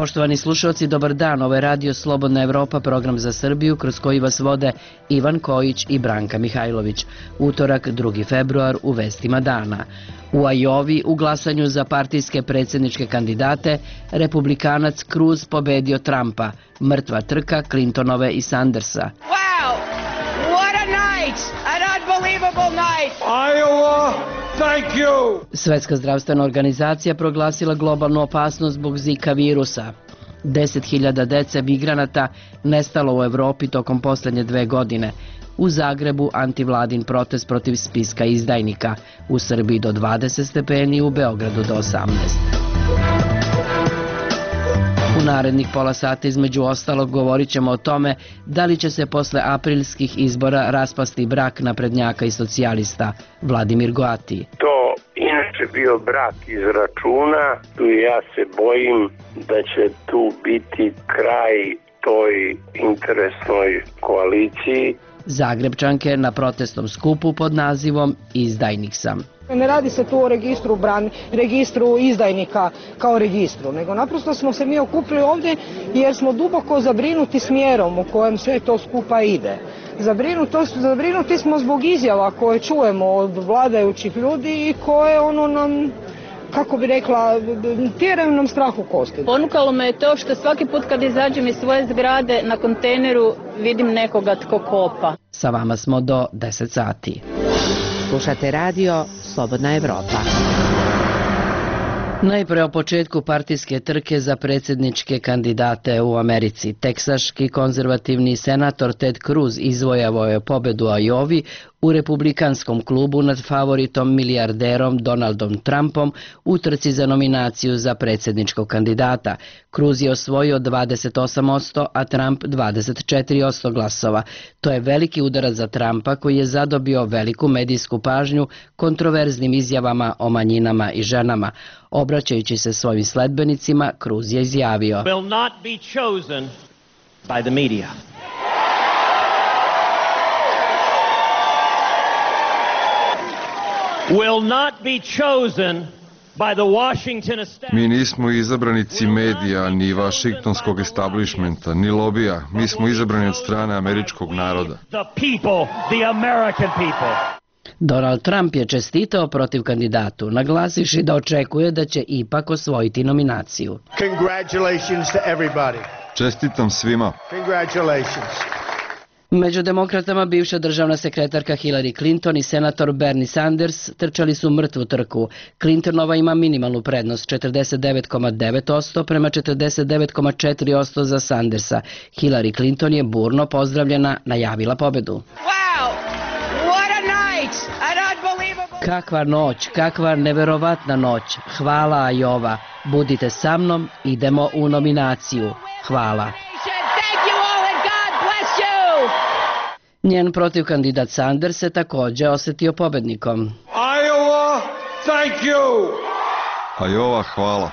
Poštovani slušalci, dobar dan. Ovo je Radio Slobodna Evropa, program za Srbiju, kroz koji vas vode Ivan Kojić i Branka Mihajlović. Utorak, 2. februar, u vestima dana. U Ajovi, u glasanju za partijske predsjedničke kandidate, republikanac Cruz pobedio Trumpa. Mrtva trka Clintonove i Sandersa. Wow! What a night! An unbelievable night! Iowa, thank you! Svetska zdravstvena organizacija proglasila globalnu opasnost zbog Zika virusa. 10.000 dece migranata nestalo u Evropi tokom posljednje 2 godine. U Zagrebu antivladin protest protiv spiska izdajnika. U Srbiji do 20 stepeni, u Beogradu do 18. U narednih pola sata između ostalog govorit ćemo o tome da li će se posle aprilskih izbora raspasti brak naprednjaka i socijalista. Vladimir Goati. To inače bio brak iz računa, tu ja se bojim da će tu biti kraj toj interesnoj koaliciji. Zagrebčanke na protestnom skupu pod nazivom Izdajnik sam. Ne radi se tu o registru izdajnika kao registru, nego naprosto smo se mi okupili ovdje jer smo duboko zabrinuti smjerom u kojem sve to skupa ide. Zabrinuti smo zbog izjava koje čujemo od vladajućih ljudi i koje nam, kako bi rekla, tjeraju nam strah u kosti. Ponukalo me je to što svaki put kad izađem iz svoje zgrade na kontejneru vidim nekoga tko kopa. Sa vama smo do 10 sati. Slušate radio Slobodna Evropa. Najpre o početku partijske trke za predsjedničke kandidate u Americi. Teksaški konzervativni senator Ted Cruz izvojavao je pobedu u Ajovi u republikanskom klubu nad favoritom milijarderom Donaldom Trumpom u trci za nominaciju za predsjedničkog kandidata. Cruz je osvojio 28%, a Trump 24% glasova. To je veliki udarac za Trumpa koji je zadobio veliku medijsku pažnju kontroverznim izjavama o manjinama i ženama. Obraćajući se svojim sledbenicima, Cruz je izjavio: will not be chosen by the media. Will not be chosen by the Washington establishment. Mi nismo izabranici medija, ni vašingtonskog establishmenta, ni lobija. Mi smo izabrani od strane američkog naroda. The people, the American people. Donald Trump je čestitao protiv kandidatu, naglasivši da očekuje da će ipak osvojiti nominaciju. Congratulations to everybody. Čestitam svima. Congratulations. Među demokratama bivša državna sekretarka Hillary Clinton i senator Bernie Sanders trčali su mrtvu trku. Clintonova ima minimalnu prednost 49,9% prema 49,4% za Sandersa. Hillary Clinton je burno pozdravljena, najavila pobedu. Wow! What a night! An unbelievable... Kakva noć, kakva neverovatna noć. Hvala Ajova. Budite sa mnom, idemo u nominaciju. Hvala. Njen protivkandidat Sanders se također osjetio pobednikom. Iowa, thank you! Iowa, hvala.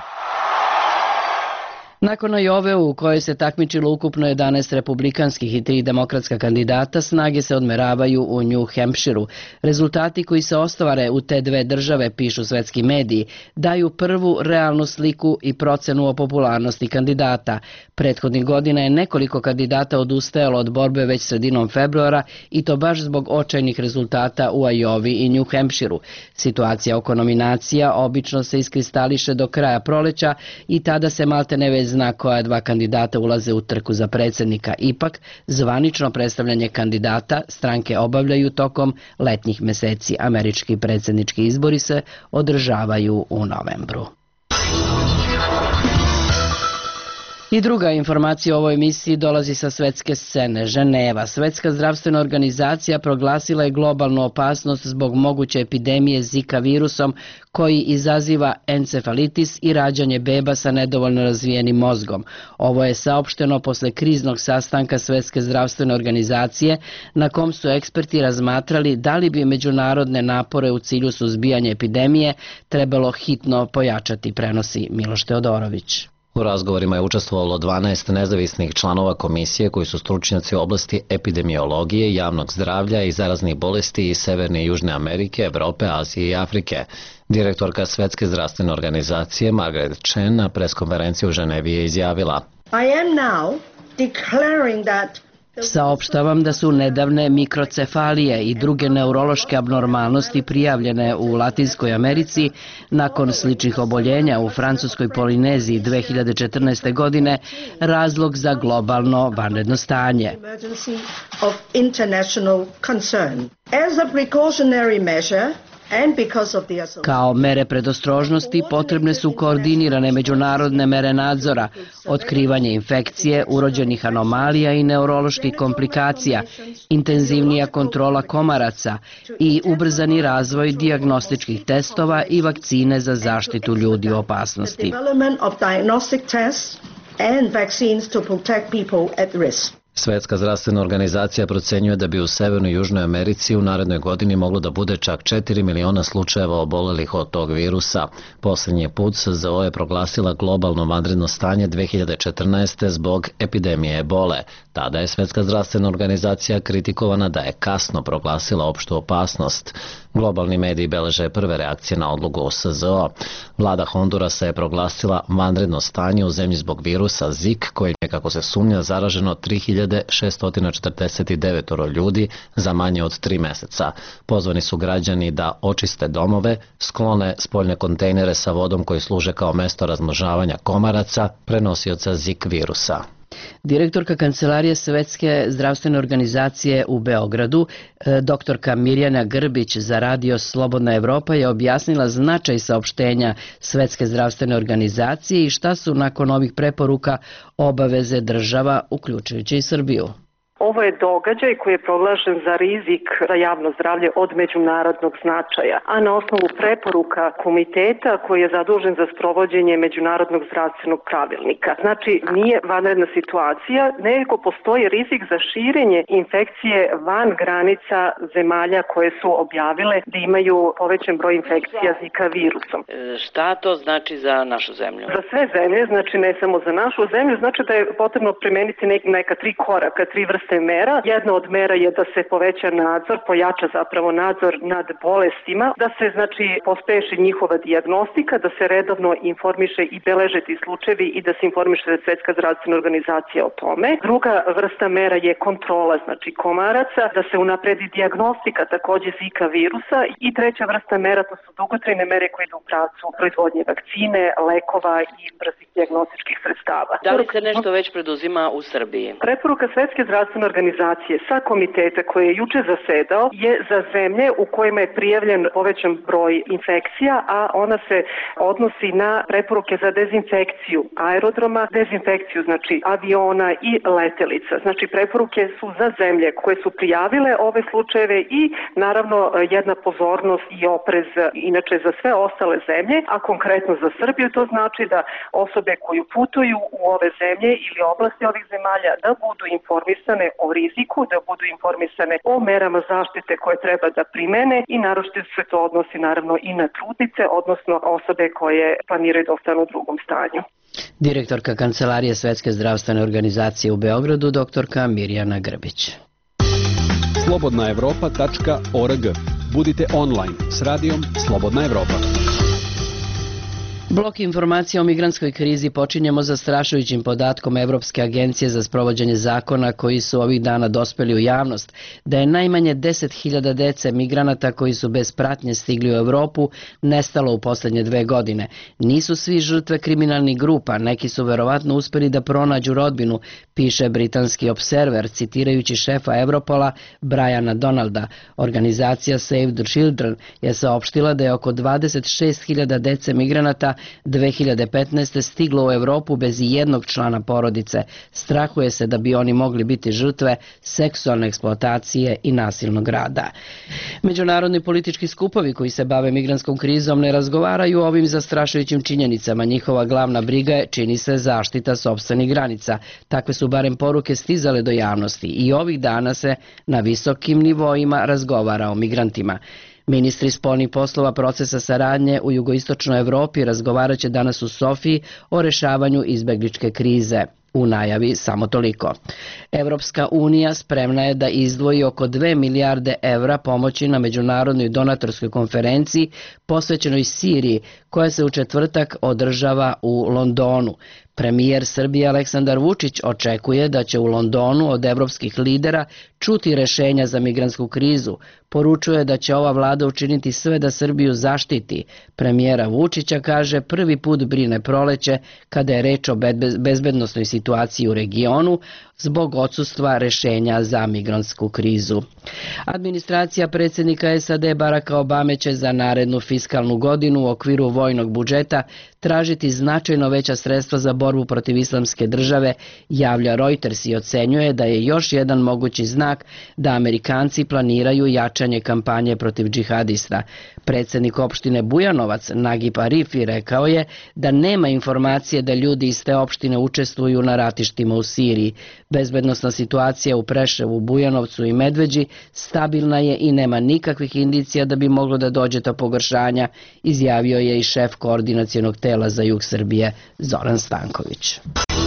Nakon Ajove, u kojoj se takmičilo ukupno 11 republikanskih i 3 demokratska kandidata, snage se odmeravaju u New Hampshireu. Rezultati koji se ostvare u te dve države, pišu svetski mediji, daju prvu realnu sliku i procenu o popularnosti kandidata. Prethodnih godina je nekoliko kandidata odustajalo od borbe već sredinom februara i to baš zbog očajnih rezultata u Ajovi i New Hampshireu. Situacija oko nominacija obično se iskristališe do kraja proleća i tada se maltene već zna koja dva kandidata ulaze u trku za predsjednika. Ipak, zvanično predstavljanje kandidata stranke obavljaju tokom letnjih meseci. Američki predsjednički izbori se održavaju u novembru. I druga informacija o ovoj emisiji dolazi sa svetske scene. Ženeva, Svetska zdravstvena organizacija, proglasila je globalnu opasnost zbog moguće epidemije Zika virusom koji izaziva encefalitis i rađanje beba sa nedovoljno razvijenim mozgom. Ovo je saopšteno posle kriznog sastanka Svetske zdravstvene organizacije na kom su eksperti razmatrali da li bi međunarodne napore u cilju suzbijanja epidemije trebalo hitno pojačati, prenosi Miloš Teodorović. U razgovorima je učestvovalo 12 nezavisnih članova komisije koji su stručnjaci u oblasti epidemiologije, javnog zdravlja i zaraznih bolesti iz Severne i Južne Amerike, Evrope, Azije i Afrike. Direktorka Svetske zdravstvene organizacije Margaret Chan na preskonferenciji u Ženevi je izjavila: I am now declaring that Saopštavam da su nedavne mikrocefalije i druge neurološke abnormalnosti prijavljene u Latinskoj Americi nakon sličnih oboljenja u Francuskoj Polineziji 2014. godine razlog za globalno vanredno stanje. Kao mere predostrožnosti potrebne su koordinirane međunarodne mere nadzora, otkrivanje infekcije, urođenih anomalija i neuroloških komplikacija, intenzivnija kontrola komaraca i ubrzani razvoj dijagnostičkih testova i vakcine za zaštitu ljudi u opasnosti. Svetska zdravstvena organizacija procenjuje da bi u Severnoj i Južnoj Americi u narednoj godini moglo da bude čak 4 miliona slučajeva obolelih od tog virusa. Poslednji put SZO je proglasila globalno vanredno stanje 2014. zbog epidemije ebole. Tada je Svetska zdravstvena organizacija kritikovana da je kasno proglasila opštu opasnost. Globalni mediji beleže prve reakcije na odluku SZO. Vlada Hondurasa je proglasila vanredno stanje u zemlji zbog virusa Zik, koji je, kako se sumnja, zaraženo 3649 ljudi za manje od 3 meseca. Pozvani su građani da očiste domove, sklone spoljne kontejnere sa vodom koji služe kao mesto razmnožavanja komaraca, prenosioca Zik virusa. Direktorka Kancelarije Svetske zdravstvene organizacije u Beogradu, doktorka Mirjana Grbić za radio Slobodna Evropa je objasnila značaj saopštenja Svetske zdravstvene organizacije i šta su nakon ovih preporuka obaveze država, uključujući i Srbiju. Ovo je događaj koji je proglašen za rizik za javno zdravlje od međunarodnog značaja, a na osnovu preporuka komiteta koji je zadužen za sprovođenje međunarodnog zdravstvenog pravilnika. Znači, nije vanredna situacija, nego postoji rizik za širenje infekcije van granica zemalja koje su objavile da imaju povećan broj infekcija Zika virusom. Šta to znači za našu zemlju? Za sve zemlje, znači ne samo za našu zemlju, znači da je potrebno primeniti neka 3 koraka, 3 vrste mera. Jedna od mera je da se poveća nadzor, pojača zapravo nadzor nad bolestima, da se znači pospeši njihova dijagnostika, da se redovno informiše i beleže ti slučajevi i da se informiše Svetska zdravstvena organizacija o tome. Druga vrsta mera je kontrola, znači komaraca, da se unapredi dijagnostika takođe Zika virusa i treća vrsta mera to su dugotrajne mere koje idu u pravcu proizvodnje vakcine, lekova i brzih dijagnostičkih sredstava. Da li se nešto već preduzima u Srbiji? Preporuka Svetske zdravstvene organizacije sa komiteta koji je juče zasedao je za zemlje u kojima je prijavljen povećan broj infekcija, a ona se odnosi na preporuke za dezinfekciju aerodroma, dezinfekciju znači aviona i letelica. Znači preporuke su za zemlje koje su prijavile ove slučajeve i naravno jedna pozornost i oprez inače za sve ostale zemlje, a konkretno za Srbiju to znači da osobe koji putuju u ove zemlje ili oblasti ovih zemalja da budu informisane o riziku, da budu informisane o merama zaštite koje treba da primene i naročito se to odnosi naravno i na trudnice, odnosno osobe koje planiraju da ostanu u drugom stanju. Direktorka Kancelarije Svetske zdravstvene organizacije u Beogradu, doktorka Mirjana Grbić. slobodnaevropa.org. Budite online s radijom Slobodna Evropa. Blok informacija o migrantskoj krizi počinjemo zastrašujućim podatkom Evropske agencije za sprovođenje zakona koji su ovih dana dospeli u javnost, da je najmanje 10.000 dece migranata koji su bez pratnje stigli u Evropu nestalo u poslednje 2 godine. Nisu svi žrtve kriminalnih grupa, neki su verovatno uspeli da pronađu rodbinu, piše britanski Observer, citirajući šefa Evropola Briana Donalda. Organizacija Save the Children je saopštila da je oko 26.000 dece migranata 2015. stiglo u Evropu bez ijednog člana porodice. Strahuje se da bi oni mogli biti žrtve seksualne eksploatacije i nasilnog rada. Međunarodni politički skupovi koji se bave migrantskom krizom ne razgovaraju o ovim zastrašujućim činjenicama. Njihova glavna briga je, čini se, zaštita sopstvenih granica. Takve su barem poruke stizale do javnosti i ovih dana se na visokim nivoima razgovara o migrantima. Ministri spoljnih poslova procesa saradnje u jugoistočnoj Evropi razgovarat će danas u Sofiji o rešavanju izbegličke krize. U najavi samo toliko. Evropska unija spremna je da izdvoji oko 2 milijarde evra pomoći na međunarodnoj donatorskoj konferenciji posvećenoj Siriji, koja se u četvrtak održava u Londonu. Premijer Srbije Aleksandar Vučić očekuje da će u Londonu od evropskih lidera čuti rešenja za migrantsku krizu. Poručuje da će ova vlada učiniti sve da Srbiju zaštiti. Premijera Vučića kaže prvi put brine proleće kada je reč o bezbednosnoj situaciji u regionu zbog odsustva rešenja za migrantsku krizu. Administracija predsjednika SAD Baracka Obame će za narednu fiskalnu godinu u okviru vojnog budžeta tražiti značajno veća sredstva za borbu protiv islamske države, javlja Reuters i ocenjuje da je još jedan mogući znak da Amerikanci planiraju jačanje kampanje protiv džihadista. Predsjednik opštine Bujanovac Nagib Arifi rekao je da nema informacije da ljudi iz te opštine učestvuju na ratištima u Siriji. Bezbednosna situacija u Preševu, Bujanovcu i Medveđi stabilna je i nema nikakvih indicija da bi moglo da dođe do pogoršanja, izjavio je i šef koordinacionog tela za jug Srbije Zoran Stanković.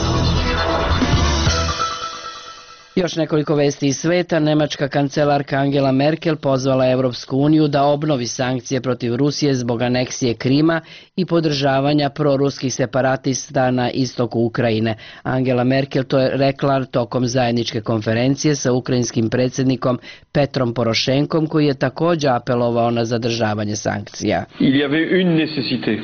Još nekoliko vesti iz sveta. Nemačka kancelarka Angela Merkel pozvala Evropsku uniju da obnovi sankcije protiv Rusije zbog aneksije Krima i podržavanja proruskih separatista na istoku Ukrajine. Angela Merkel to je rekla tokom zajedničke konferencije sa ukrajinskim predsjednikom Petrom Porošenkom, koji je također apelovao na zadržavanje sankcija. Il y avait une nécessité.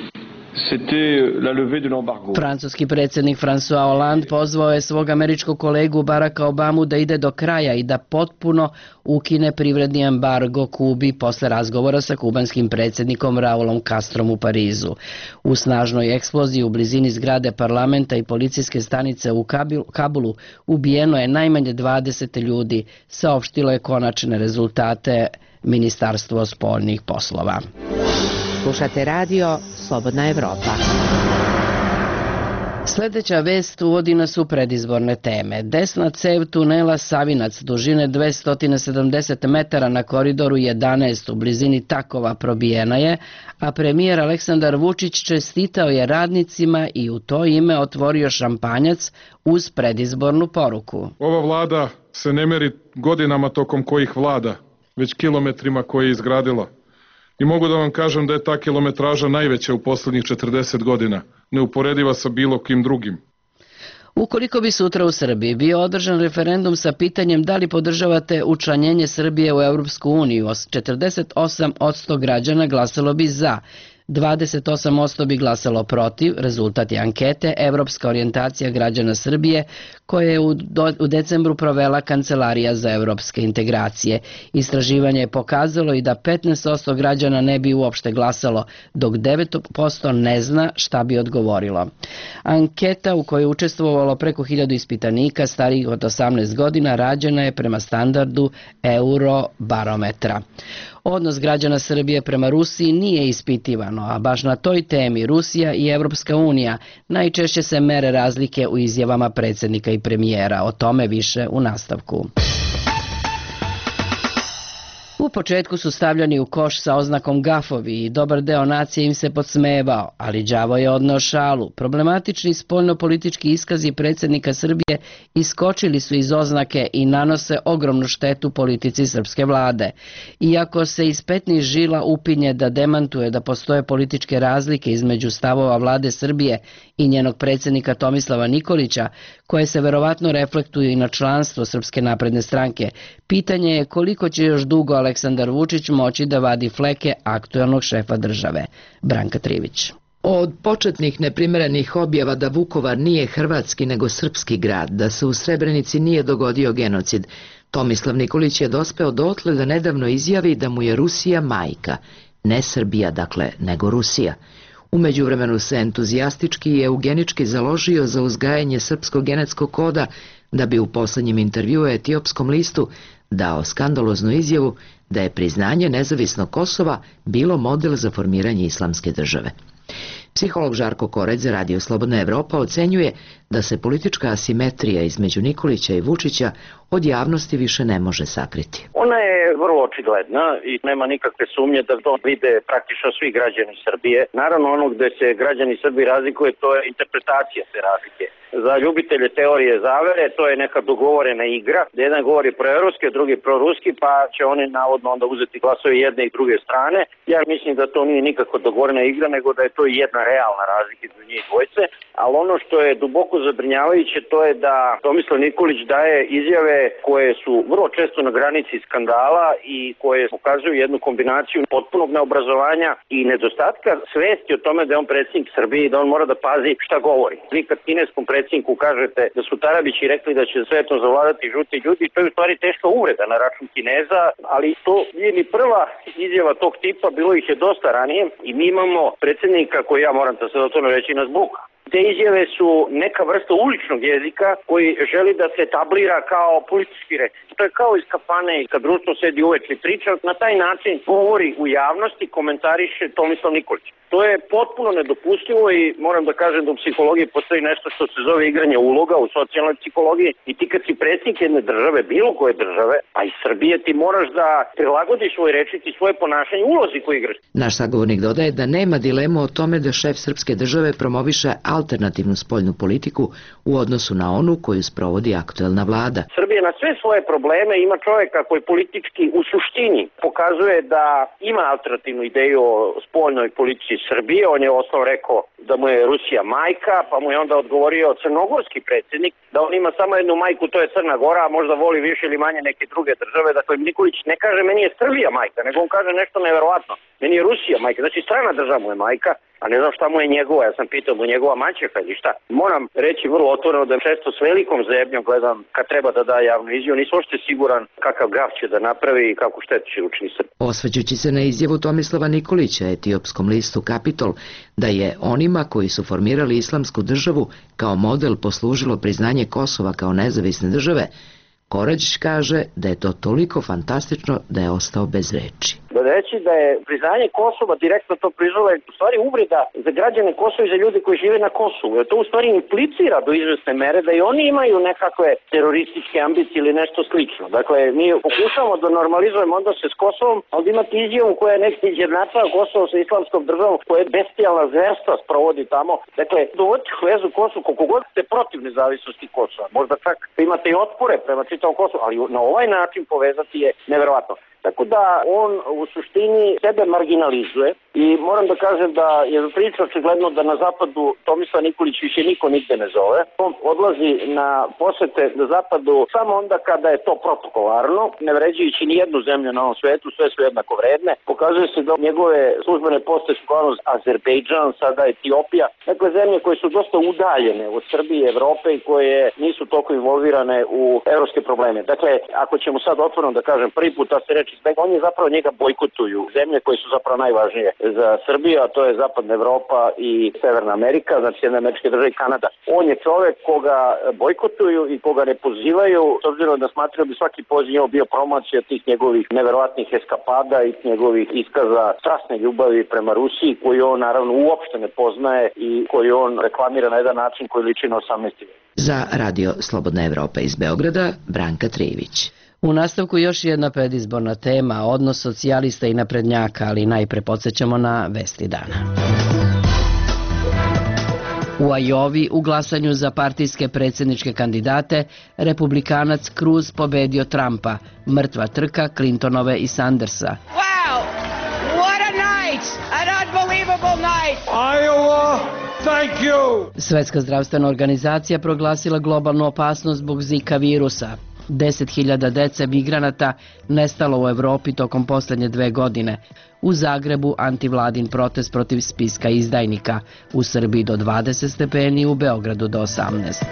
Francuski predsjednik François Hollande pozvao je svog američkog kolegu Baracka Obamu da ide do kraja i da potpuno ukine privredni embargo Kubi posle razgovora sa kubanskim predsjednikom Raulom Castrom u Parizu. U snažnoj eksploziji u blizini zgrade parlamenta i policijske stanice u Kabulu ubijeno je najmanje 20 ljudi, saopštilo je konačne rezultate Ministarstvo spoljnih poslova. Slušate radio Slobodna Evropa. Sljedeća vest uvodi nas u predizborne teme. Desna cev tunela Savinac dužine 270 metara na koridoru 11 u blizini Takova probijena je, a premijer Aleksandar Vučić čestitao je radnicima i u to ime otvorio šampanjac uz predizbornu poruku. Ova vlada se ne meri godinama tokom kojih vlada, već kilometrima koje je izgradila. I mogu da vam kažem da je ta kilometraža najveća u posljednjih 40 godina, neuporediva sa bilo kim drugim. Ukoliko bi sutra u Srbiji bio održan referendum sa pitanjem da li podržavate učlanjenje Srbije u Europsku uniju, 48% građana glasalo bi za, 28% bi glasalo protiv, rezultat je ankete Evropska orijentacija građana Srbije koje je u decembru provela Kancelarija za evropske integracije. Istraživanje je pokazalo i da 15% građana ne bi uopšte glasalo, dok 9% ne zna šta bi odgovorilo. Anketa u kojoj je učestvovalo preko 1000 ispitanika starijih od 18 godina rađena je prema standardu Eurobarometra. Odnos građana Srbije prema Rusiji nije ispitivano, a baš na toj temi Rusija i Evropska unija najčešće se mere razlike u izjavama predsjednika i premijera. O tome više u nastavku. U početku su stavljani u koš sa oznakom gafovi i dobar deo nacije im se podsmevao, ali đavo je odneo šalu. Problematični spoljnopolitički iskazi predsjednika Srbije iskočili su iz oznake i nanose ogromnu štetu politici srpske vlade. Iako se iz petnih žila upinje da demantuje da postoje političke razlike između stavova vlade Srbije i njenog predsjednika Tomislava Nikolića, koje se verovatno reflektuju i na članstvo Srpske napredne stranke, pitanje je koliko će još dugo Aleksandar Vučić moći da vadi fleke aktuelnog šefa države. Branka Trivić. Od početnih neprimerenih objava da Vukovar nije hrvatski nego srpski grad, da se u Srebrenici nije dogodio genocid, Tomislav Nikolić je dospeo dotle da nedavno izjavi da mu je Rusija majka, ne Srbija dakle, nego Rusija. U međuvremenu se entuzijastički i eugenički založio za uzgajanje srpskog genetskog koda, da bi u posljednjem intervjuu Etiopskom listu dao skandaloznu izjavu da je priznanje nezavisnog Kosova bilo model za formiranje islamske države. Psiholog Žarko Koreć za Radio Slobodna Evropa ocenjuje da se politička asimetrija između Nikolića i Vučića od javnosti više ne može sakriti. Ona je vrlo očigledna i nema nikakve sumnje da to vide praktično svi građani Srbije. Naravno, ono gde se građani Srbije razlikuje, to je interpretacija te razlike. Za ljubitelje teorije zavere to je neka dogovorena igra, gde jedan govori proevropski, a drugi proruski, pa će oni navodno onda uzeti glasove jedne i druge strane. Ja mislim da to nije nikako dogovorena igra, nego da je to jedna realna razlika između njih dvojce, ali ono što je duboko zabrinjavajuće to je da Tomislav Nikolić daje izjave koje su vrlo često na granici skandala i koje pokazuju jednu kombinaciju potpunog neobrazovanja i nedostatka svesti o tome da je on predsjednik Srbije i da on mora da pazi šta govori. Vi kad kineskom predsjedniku kažete da su Tarabići rekli da će svetom zavladati žuti ljudi, to je u stvari teška uvreda na račun Kineza, ali to nije ni prva izjava tog tipa, bilo ih je dosta ranije i mi imamo predsjednika koji, ja moram da se o tome reći, nas buka. Te izjave su neka vrsta uličnog jezika koji želi da se etablira kao politički reč. To je kao iz kafane i kad društvo sedi uveče i priča, na taj način govori u javnosti, komentariše Tomislav Nikolić. To je potpuno nedopustivo i moram da kažem da u psihologiji postoji nešto što se zove igranje uloga u socijalnoj psihologiji i ti kad si predsjednik jedne države, bilo koje države, a i Srbije, ti moraš da prilagodiš svoj rečnik i svoje ponašanje ulozi koju igraš. Naš sagovornik dodaje da nema dilemu o tome da šef srpske države promoviše alternativnu spoljnu politiku u odnosu na onu koju sprovodi aktuelna vlada. Srbija na sve svoje probleme ima čovjeka koji politički u suštini pokazuje da ima alternativnu ideju o spoljnoj politici Srbije. On je osnovno rekao da mu je Rusija majka, pa mu je onda odgovorio crnogorski predsjednik da on ima samo jednu majku, to je Crna Gora, a možda voli više ili manje neke druge države. Dakle, Nikolić ne kaže meni je Srbija majka, nego on kaže nešto neverovatno. Meni je Rusija majka, znači strana država mu je majka, a ne znam šta mu je njegova, ja sam pitao mu njegova maćeha ili šta. Moram reći vrlo otvoreno da često s velikom zebnjom gledam kad treba da da javnu izjavu, nisam uopšte siguran kakav gaf će da napravi i kakvu štetu će učiniti Srbiji. Osvrćući se na izjavu Tomislava Nikolića etiopskom listu Kapitol da je onima koji su formirali islamsku državu kao model poslužilo priznanje Kosova kao nezavisne države, Korađić kaže da je to toliko fantastično da je ostao bez reči. Reći da je priznanje Kosova direktno to priznalo je u stvari uvreda za građane Kosova i za ljude koji žive na Kosovu. To u stvari implicira do izvesne mere da i oni imaju nekakve terorističke ambicije ili nešto slično. Dakle, mi pokušamo da normalizujemo odnose s Kosovom, ali imate izjavu koja je neki izjednačava Kosovo sa islamskom državom, koja je bestijalna zverstva sprovodi tamo. Dakle, dovoditi u vezu Kosovu koliko god ste protiv nezavisnosti Kosova. Možda čak imate i otpore prema čitavom Kosovu, ali na ovaj način povezati je neverovatno. Tako da on u suštini sebe marginalizuje i moram da kažem da je priča očigledno da na zapadu Tomislav Nikolić više niko nigde ne zove. On odlazi na posete na zapadu samo onda kada je to protokolarno, ne vređajući ni jednu zemlju na ovom svetu, sve su jednako vredne. Pokazuje se da njegove službene poste su kao Azerbejdžan, sada Etiopija, dakle zemlje koje su dosta udaljene od Srbije i Evrope i koje nisu toliko involvirane u evropske probleme. Dakle, ako ćemo sad otvoreno da kažem prvi put da se reči oni zapravo njega bojkotuju. Zemlje koje su zapravo najvažnije za Srbiju, a to je Zapadna Evropa i Severna Amerika, znači Sjedinjene Američke Države i Kanada. On je čovek koga bojkotuju i koga ne pozivaju, s obzirom da smatraju bi svaki poziv njegov bio promocija tih njegovih neverovatnih eskapada i njegovih iskaza strasne ljubavi prema Rusiji, koju on naravno uopšte ne poznaje i koju on reklamira na jedan način koji liči na 18. vek. Za Radio Slobodna Evropa iz Beograda, Branka Trijević. U nastavku još jedna predizborna tema, odnos socijalista i naprednjaka, ali najpre podsjećamo na vesti dana. U Ajovi u glasanju za partijske predsjedničke kandidate republikanac Cruz pobedio Trumpa, mrtva trka Clintonove i Sandersa. Wow! What a night! An unbelievable night! Iowa, thank you! Svetska zdravstvena organizacija proglasila globalnu opasnost zbog Zika virusa. 10.000 dece migranata nestalo u Evropi tokom posljednje 2 godine. U Zagrebu antivladin protest protiv spiska izdajnika. U Srbiji do 20 stepeni, u Beogradu do 18.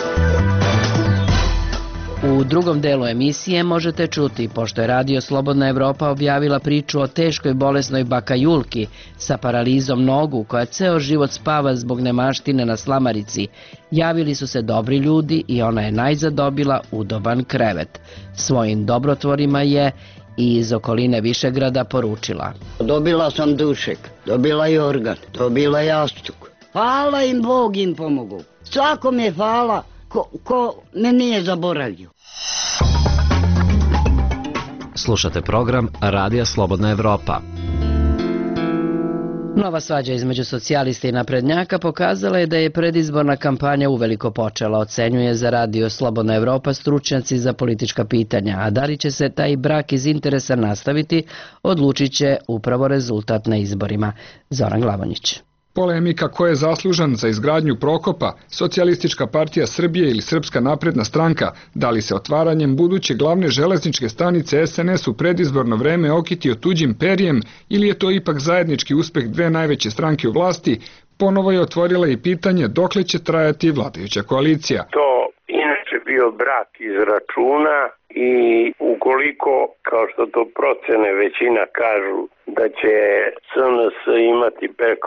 U drugom delu emisije možete čuti, pošto je Radio Slobodna Evropa objavila priču o teškoj bolesnoj baka Julki sa paralizom nogu koja ceo život spava zbog nemaštine na slamarici. Javili su se dobri ljudi i ona je najzad dobila udoban krevet. Svojim dobrotvorima je i iz okoline Višegrada poručila. Dobila sam dušek, dobila i organ, dobila jastuk. Hvala im, Bog im pomogu. Svakom je hvala ko me nije zaboravio. Slušate program Radija Slobodna Evropa. Nova svađa između socijalista i naprednjaka pokazala je da je predizborna kampanja uveliko počela, ocenjuje za Radio Slobodna Evropa stručnjaci za politička pitanja, a da li će se taj brak iz interesa nastaviti, odlučit će upravo rezultat na izborima. Zoran Glavonjić. Polemika ko je zaslužan za izgradnju Prokopa, Socijalistička partija Srbije ili Srpska napredna stranka, da li se otvaranjem buduće glavne železničke stanice SNS u predizborno vreme okitio tuđim perijem ili je to ipak zajednički uspeh dve najveće stranke u vlasti, ponovo je otvorila i pitanje dokle će trajati vladajuća koalicija. To inače bio brak iz računa i ukoliko, kao što to procene većina kažu, da će SNS imati preko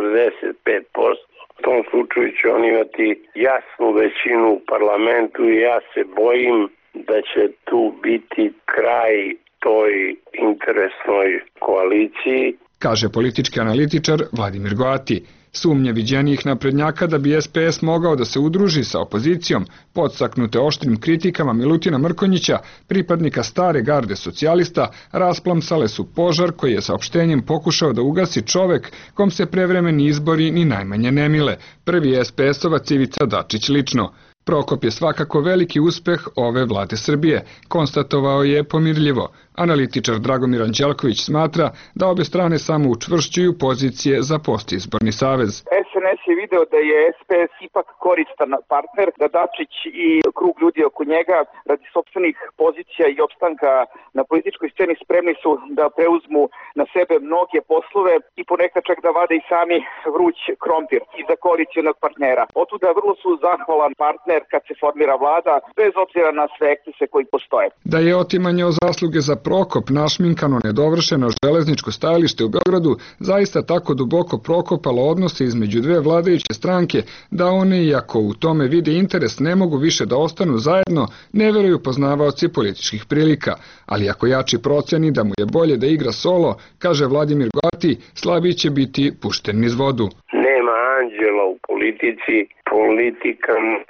45%, u tom slučaju će on imati jasnu većinu u parlamentu i ja se bojim da će tu biti kraj toj interesnoj koaliciji. Kaže politički analitičar Vladimir Goati. Sumnje viđenijih naprednjaka da bi SPS mogao da se udruži sa opozicijom, podstaknute oštrim kritikama Milutina Mrkonjića, pripadnika stare garde socijalista, rasplamsale su požar koji je saopštenjem pokušao da ugasi čovek kom se prevremeni izbori ni najmanje ne mile, prvi SPS-ovac Ivica Dačić lično. Prokop je svakako veliki uspeh ove vlade Srbije, konstatovao je pomirljivo. Analitičar Dragomir Anđelković smatra da obe strane samo učvršćuju pozicije za postizborni savez. SNS je video da je SPS ipak koristan partner, da Dačić i krug ljudi oko njega radi sopstvenih pozicija i opstanka na političkoj sceni spremni su da preuzmu na sebe mnoge poslove i ponekad čak da vade i sami vruć krompir iza koalicionog partnera. Otuda vrlo su zahvalan partner kad se formira vlada, bez obzira na sve ekscese koji postoje. Da je otimanje o zasluge za Prokop našminkano nedovršeno železničko stajalište u Beogradu zaista tako duboko prokopalo odnose između dve vladajuće stranke da one, iako u tome vide interes, ne mogu više da ostanu zajedno, ne veruju poznavaoci političkih prilika. Ali ako jači proceni da mu je bolje da igra solo, kaže Vladimir Goati, slabiji će biti pušten niz vodu. Nema anđela u politici, politika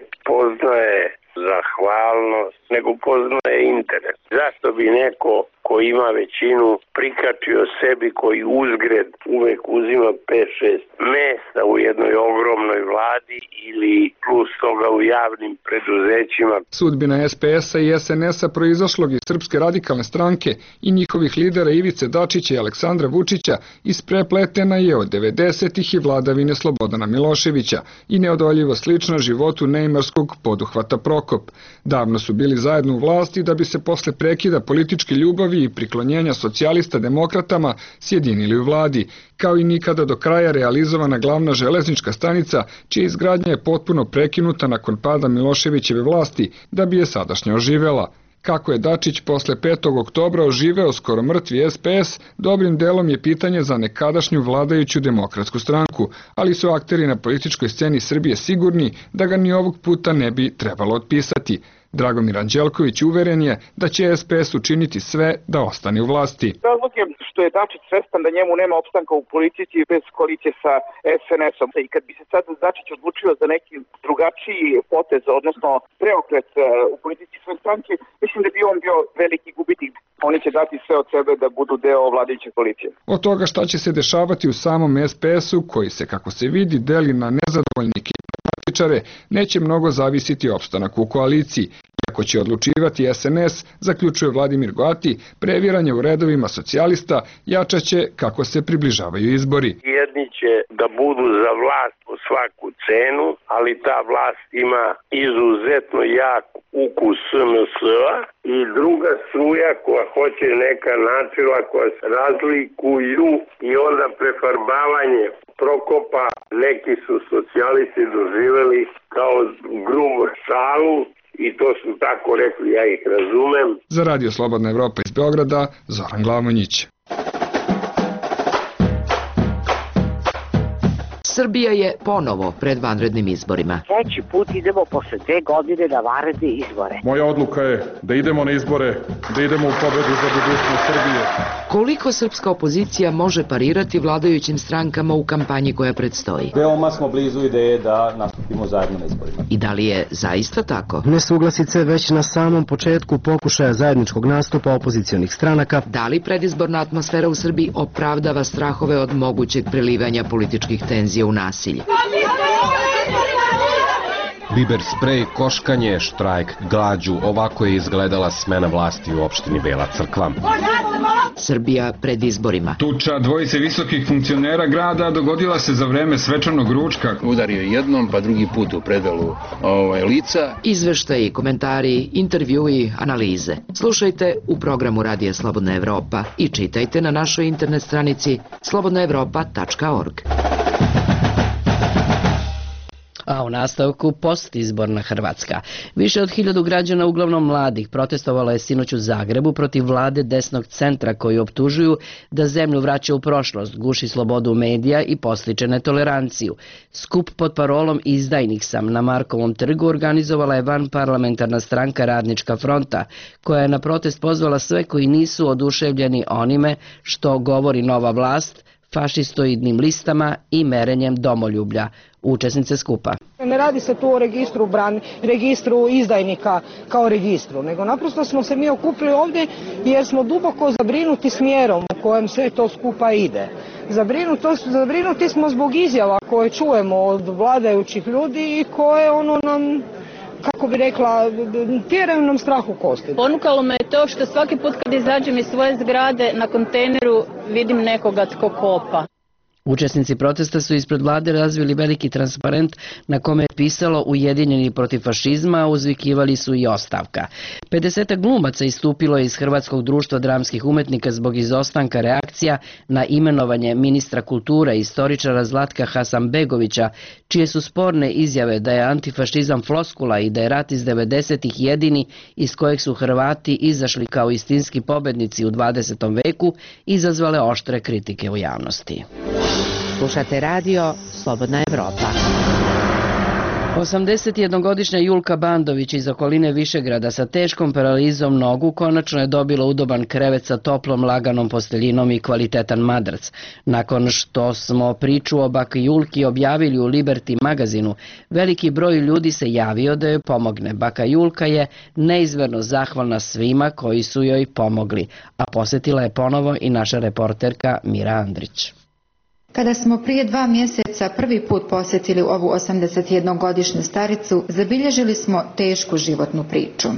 poznaje zahvalnost, nego poznaje interes. Zašto bi neko ko ima većinu prikačio sebi koji uzgred uvek uzima 5-6 mesta u jednoj ogromnoj vladi ili plus toga u javnim preduzećima. Sudbina SPS-a i SNS-a proizašlog iz Srpske radikalne stranke i njihovih lidera Ivice Dačića i Aleksandra Vučića isprepletena je od 90-ih i vladavine Slobodana Miloševića i neodoljivo slična životu neimarskog poduhvata Prokop. Davno su bili zajedno u vlasti da bi se posle prekida političke ljubavi i priklonjenja socijalista demokratama sjedinili u vladi, kao i nikada do kraja realizovana glavna železnička stanica, čija izgradnja je potpuno prekinuta nakon pada Miloševićeve vlasti, da bi je sadašnja oživela. Kako je Dačić posle 5. oktobra oživeo skoro mrtvi SPS, dobrim delom je pitanje za nekadašnju vladajuću demokratsku stranku, ali su akteri na političkoj sceni Srbije sigurni da ga ni ovog puta ne bi trebalo otpisati. Dragomir Anđelković uveren je da će SPS učiniti sve da ostane u vlasti. Razlog je što je Dačić svestan da njemu nema opstanka u politici bez koalicije sa SNS-om. I kad bi se sad Dačić odlučio za neki drugačiji potez, odnosno preokret u politici svoje stranke, mislim da bi on bio veliki gubitnik. Oni će dati sve od sebe da budu deo vladajuće koalicije. Od toga šta će se dešavati u samom SPS-u, koji se, kako se vidi, deli na nezadovoljnike i pragmatičare, neće mnogo zavisiti opstanak u koaliciji. Iako će odlučivati SNS, zaključuje Vladimir Goati, previranje u redovima socijalista jačaće kako se približavaju izbori. Jedni će da budu za vlast po svaku cenu, ali ta vlast ima izuzetno jak ukus SNS-a i druga struja koja hoće neka načela koja se razlikuju i onda prefarbavanje Prokopa neki su socijalisti doživeli kao grubu šalu i to su tako rekli, ja ih razumem. Za Radio Slobodna Evropa iz Beograda, Zoran Glavonjić. Srbija je ponovo pred vanrednim izborima. Treći put idemo posle 2 godine na vanredne izbore. Moja odluka je da idemo na izbore, da idemo u pobedu za budućnost Srbije. Koliko srpska opozicija može parirati vladajućim strankama u kampanji koja predstoji? Veoma smo blizu ideje da nastupimo zajedno na izborima. I da li je zaista tako? Nesuglasice već na samom početku pokušaja zajedničkog nastupa opozicionih stranaka. Da li predizborna atmosfera u Srbiji opravdava strahove od mogućeg prelivanja političkih tenzija u nasilje? Biber sprej, koškanje, štrajk, glađu, ovako je izgledala smena vlasti u opštini Bela Crkva. Srbija pred izborima. Tuča dvojice visokih funkcionera grada dogodila se za vreme svečanog ručka. Udario jednom, pa drugi put u predelu lica. Izveštaji, komentari, intervjui, analize. Slušajte u programu Radija Slobodna Evropa i čitajte na našoj internet stranici slobodnaevropa.org. A u nastavku postizborna Hrvatska. Više od 1000 građana, uglavnom mladih, protestovalo je sinoć u Zagrebu protiv vlade desnog centra koji optužuju da zemlju vraća u prošlost, guši slobodu medija i postiče netoleranciju. Skup pod parolom Izdajnik sam na Markovom trgu organizovala je vanparlamentarna stranka Radnička fronta, koja je na protest pozvala sve koji nisu oduševljeni onime što govori nova vlast, fašistoidnim listama i merenjem domoljublja. Učesnice skupa. Ne radi se tu o registru izdajnika kao registru, nego naprosto smo se mi okupili ovdje jer smo duboko zabrinuti smjerom u kojem sve to skupa ide. Zabrinuti smo zbog izjava koje čujemo od vladajućih ljudi i koje nam, kako bi rekla, tjeraju nam strah u kosti. Ponukalo me to što svaki put kad izađem iz svoje zgrade na kontejneru vidim nekoga tko kopa. Učesnici protesta su ispred vlade razvili veliki transparent na kome je pisalo Ujedinjeni protiv fašizma, a uzvikivali su i ostavka. 50 glumaca istupilo je iz Hrvatskog društva dramskih umetnika zbog izostanka reakcija na imenovanje ministra kulture i istoričara Zlatka Hasanbegovića, čije su sporne izjave da je antifašizam floskula i da je rat iz 90-ih jedini iz kojeg su Hrvati izašli kao istinski pobednici u 20. veku, izazvale oštre kritike u javnosti. Slušate radio Slobodna Evropa. 81-godišnja Julka Bandović iz okoline Višegrada sa teškom paralizom nogu konačno je dobila udoban krevet sa toplom laganom posteljinom i kvalitetan madrac. Nakon što smo priču o baki Julki objavili u Liberty magazinu, veliki broj ljudi se javio da joj pomogne. Baka Julka je neizmerno zahvalna svima koji su joj pomogli, a posjetila je ponovo i naša reporterka Mira Andrić. Kada smo prije 2 mjeseca prvi put posjetili ovu 81-godišnju staricu, zabilježili smo tešku životnu priču.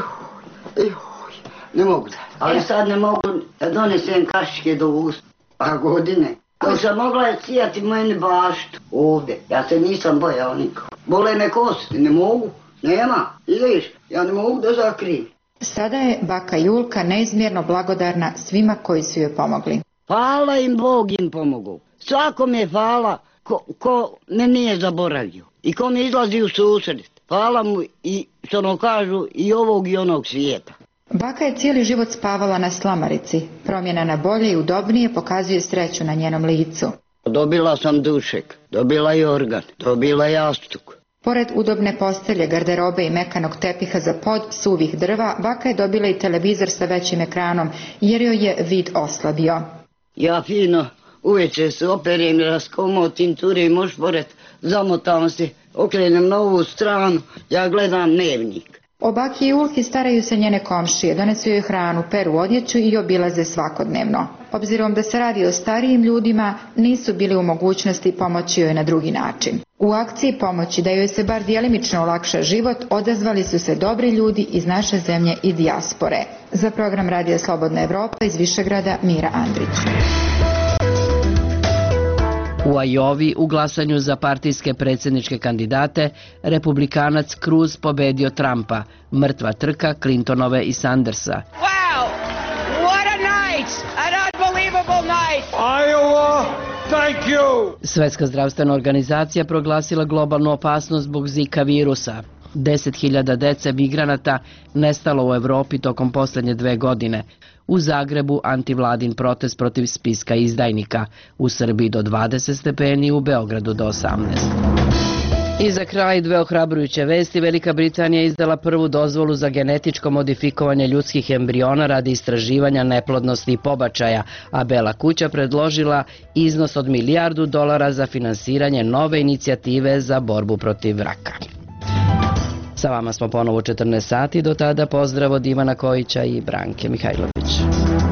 Ne mogu da. Ali sad ne mogu da donesem kašike do usta. Pa godine. Dok sam mogla je cijati meni baštu ovdje. Ja se nisam bojao nikog. Bole me kosti, ne mogu. Nema. Vidiš, ja ne mogu da zakrijem. Sada je baka Julka neizmjerno blagodarna svima koji su joj pomogli. Hvala im, Bog im pomogu. Svakom je hvala ko me nije zaboravio i ko mi izlazi u susret. Hvala mu i što nam kažu i ovog i onog svijeta. Baka je cijeli život spavala na slamarici. Promjena na bolje i udobnije pokazuje sreću na njenom licu. Dobila sam dušek, dobila i organ, dobila jastuk. Pored udobne postelje, garderobe i mekanog tepiha za pod suvih drva, baka je dobila i televizor sa većim ekranom jer joj je vid oslabio. Ja fino uveče se operem, raskomotim, turim ošporet, zamotam se, okrenem na ovu stranu, ja gledam dnevnik. O baki Julki staraju se njene komšije, donesu joj hranu, peru odjeću i obilaze svakodnevno. Obzirom da se radi o starijim ljudima, nisu bili u mogućnosti pomoći joj na drugi način. U akciji pomoći da joj se bar djelimično olakša život, odazvali su se dobri ljudi iz naše zemlje i dijaspore. Za program Radija Slobodna Evropa iz Višegrada, Mira Andrić. U Ajovi u glasanju za partijske predsjedničke kandidate republikanac Cruz pobedio Trumpa, mrtva trka Clintonove i Sandersa. Wow! What a night! An unbelievable night! Iowa, thank you! Svetska zdravstvena organizacija proglasila globalnu opasnost zbog Zika virusa. 10.000 dece migranata nestalo u Evropi tokom posljednje 2 godine. U Zagrebu antivladin protest protiv spiska izdajnika, u Srbiji do 20 stepeni, u Beogradu do 18. I za kraj 2 ohrabrujuće vesti. Velika Britanija izdala prvu dozvolu za genetičko modifikovanje ljudskih embriona radi istraživanja neplodnosti i pobačaja, a Bela kuća predložila iznos od $1 milijardu za finansiranje nove inicijative za borbu protiv raka. Sa vama smo ponovo u 14 sati, do tada pozdrav od Ivana Kojića i Branke Mihajlović.